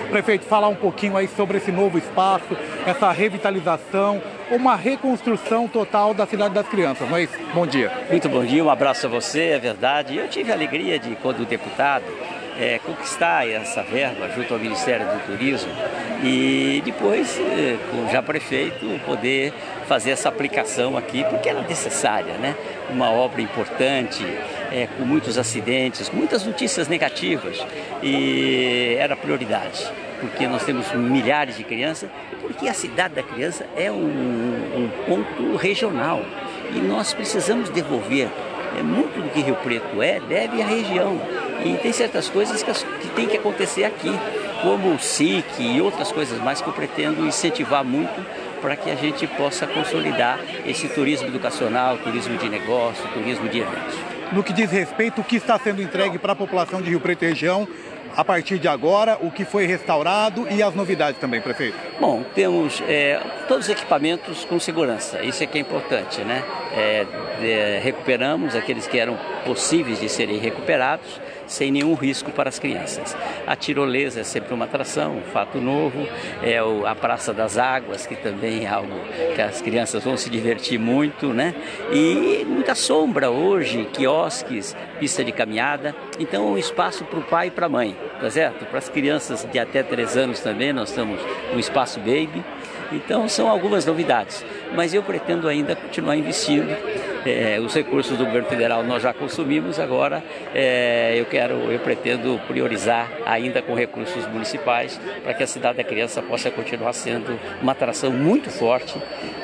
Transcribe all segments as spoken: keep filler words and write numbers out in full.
Prefeito, falar um pouquinho aí sobre esse novo espaço, essa revitalização, uma reconstrução total da Cidade das Crianças, não é isso? Bom dia. Muito bom dia, um abraço a você, é verdade. Eu tive a alegria de, quando deputado, é, conquistar essa verba junto ao Ministério do Turismo e depois, é, com já prefeito, poder fazer essa aplicação aqui, porque era necessária, né? Uma obra importante, é, com muitos acidentes, muitas notícias negativas, e era prioridade, porque nós temos milhares de crianças, porque a Cidade da Criança é um, um ponto regional e nós precisamos devolver. É, muito do que Rio Preto é, deve à região. E tem certas coisas que, que tem que acontecer aqui, como o S I C e outras coisas mais que eu pretendo incentivar muito para que a gente possa consolidar esse turismo educacional, turismo de negócio, turismo de eventos. No que diz respeito, o que está sendo entregue para a população de Rio Preto e região, a partir de agora, o que foi restaurado e as novidades também, prefeito? Bom, temos é, todos os equipamentos com segurança, isso é que é importante, né? É, é, recuperamos aqueles que eram possíveis de serem recuperados, sem nenhum risco para as crianças. A tirolesa é sempre uma atração, um fato novo, é o, a Praça das Águas, que também é algo que as crianças vão se divertir muito, né? E muita sombra hoje, quiosques, pista de caminhada, então um espaço para o pai e para a mãe, tá certo? Para as crianças de até três anos também, nós estamos no espaço baby, então são algumas novidades, mas eu pretendo ainda continuar investindo. É, os recursos do governo federal nós já consumimos, agora é, eu quero, eu pretendo priorizar ainda com recursos municipais para que a Cidade da Criança possa continuar sendo uma atração muito forte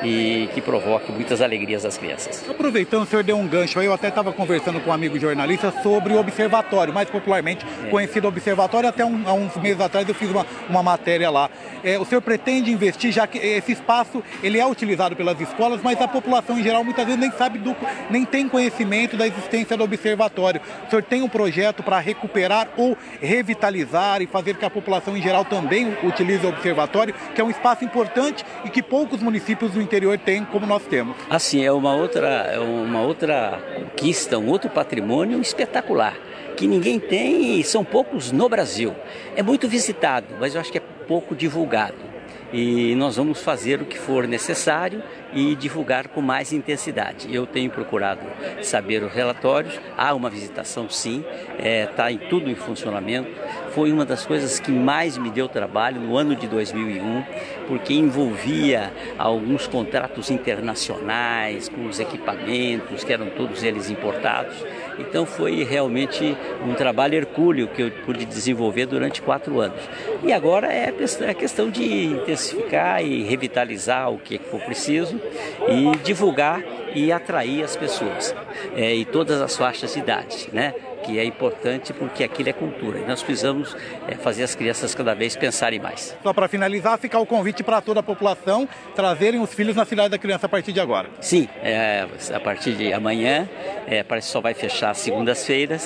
e que provoque muitas alegrias às crianças. Aproveitando, o senhor deu um gancho aí, eu até estava conversando com um amigo jornalista sobre o Observatório, mais popularmente é. conhecido Observatório, até um, há uns meses atrás eu fiz uma, uma matéria lá. É, o senhor pretende investir, já que esse espaço ele é utilizado pelas escolas, mas a população em geral muitas vezes nem sabe do nem tem conhecimento da existência do observatório. O senhor tem um projeto para recuperar ou revitalizar e fazer que a população em geral também utilize o observatório, que é um espaço importante e que poucos municípios do interior têm, como nós temos. Assim, é uma outra, é uma outra conquista, um outro patrimônio espetacular, que ninguém tem e são poucos no Brasil. É muito visitado, mas eu acho que é pouco divulgado. E nós vamos fazer o que for necessário e divulgar com mais intensidade. Eu tenho procurado saber os relatórios, há uma visitação sim, está é, tudo em funcionamento. Foi uma das coisas que mais me deu trabalho no ano de dois mil e um, porque envolvia alguns contratos internacionais com os equipamentos, que eram todos eles importados. Então foi realmente um trabalho hercúleo que eu pude desenvolver durante quatro anos. E agora é a questão de intensificar e revitalizar o que for preciso e divulgar e atrair as pessoas é, e todas as faixas de idade, né? Que é importante porque aquilo é cultura e nós precisamos é, fazer as crianças cada vez pensarem mais. Só para finalizar, ficar o convite para toda a população trazerem os filhos na Cidade da Criança a partir de agora. Sim, é, a partir de amanhã, é, parece que só vai fechar às segundas-feiras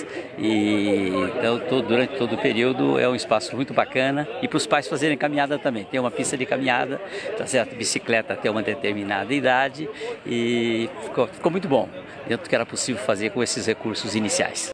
e então, todo, durante todo o período é um espaço muito bacana e para os pais fazerem caminhada também. Tem uma pista de caminhada, tá certo? Bicicleta até uma determinada idade e ficou, ficou muito bom, dentro do que era possível fazer com esses recursos iniciais.